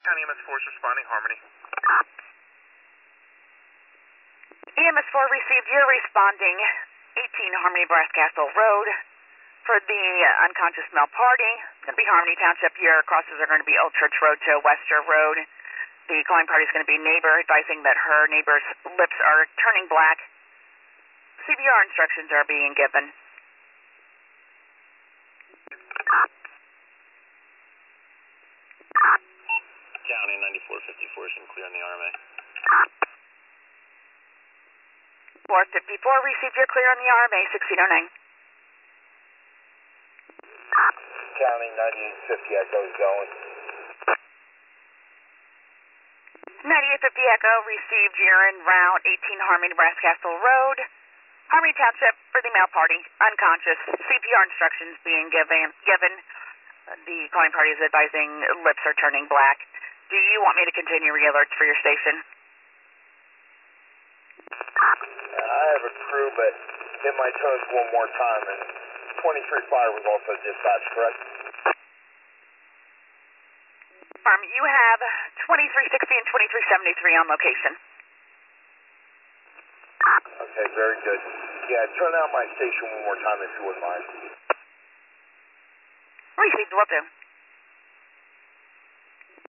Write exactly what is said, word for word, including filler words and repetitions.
County M S four is responding, Harmony. E M S four received, you're responding, eighteen Harmony Brasscastle Road. For the uh, unconscious male party, it's going to be Harmony Township. Your crosses are going to be Old Church Road to Wester Road. The calling party is going to be neighbor, advising that her neighbor's lips are turning black. C P R instructions are being given. County ninety-four fifty-four is clear on the R M A. four fifty-four received, you're clear on the R M A, sixteen oh nine. County ninety-eight fifty Echo is going. ninety-eight fifty Echo received, you're en route, eighteen Harmony Brasscastle Road. Harmony Township for the male party, unconscious. C P R instructions being given. given. The calling party is advising lips are turning black. Do you want me to continue re-alerts for your station? I have a crew, but hit my toes one more time, and twenty-three fire was also dispatched, correct? Um, you have twenty-three sixty and twenty-three seventy-three on location. Okay, very good. Yeah, turn out my station one more time if you wouldn't mind. Received, will do.